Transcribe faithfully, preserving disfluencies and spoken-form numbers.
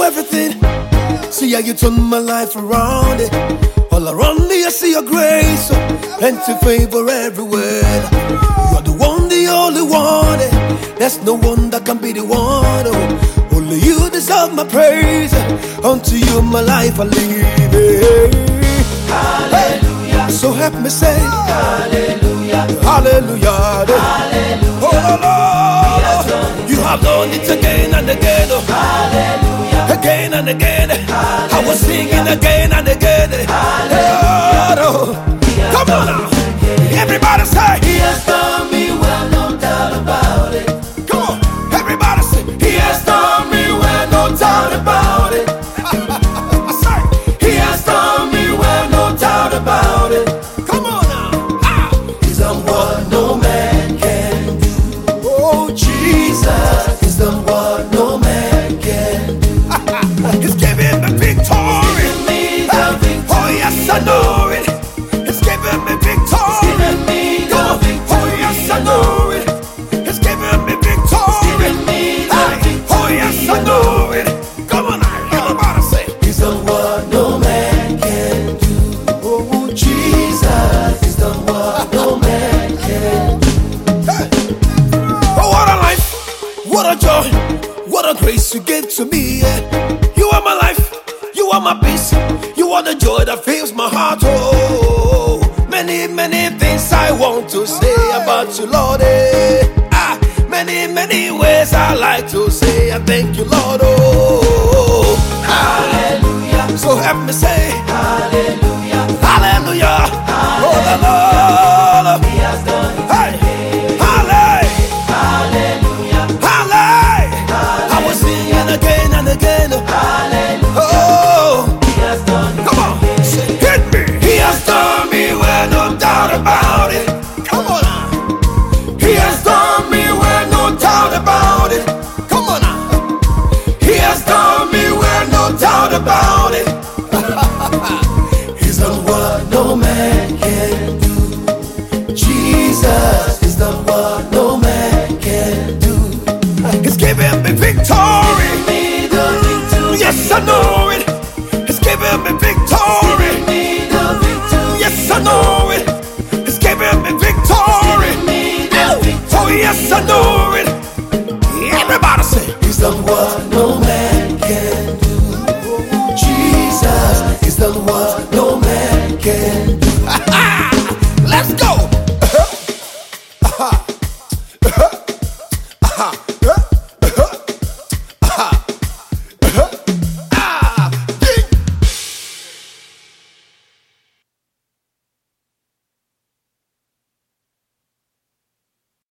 know everything. See how you turn my life around it. All around me I see your grace, plenty favor everywhere. You're the one, the only one. There's no one that can be the one. Oh, only you deserve my praise. Unto you my life I live. Hallelujah. So help me say Hallelujah. Hallelujah. Hallelujah. Oh Lord, you have done it again and again. Oh. Hallelujah. Again and again. Hallelujah. I was singing again and again. Hallelujah. Oh, come on now. Everybody say He has done me well, no doubt about it. come on. Everybody say He has done me well, no doubt about it. I say He has done me well, no doubt about it. come on now. Ah. He's done what no man can do. Oh Jesus, Jesus, he's done what no man can do. He's giving me victory. Give me the victory. Oh yes, I know it. He's giving me victory. Give me the Oh victory. yes, I know it. He's giving me victory. Give me the Hey. victory. Oh yes, I know it. Come on now, everybody say. He's done what no man can do. Oh Jesus. Jesus, he's done what no man can do. Oh, what a life, what a joy, what a grace you gave to me. Yeah. You are my life, you are my peace, you are the joy that fills my heart. Oh, many, many things I want to say about you, Lord. Eh. Ah, many, many ways I like to say I thank you, Lord. Oh, Hallelujah. so help me say Hallelujah. hallelujah. Oh, the Lord.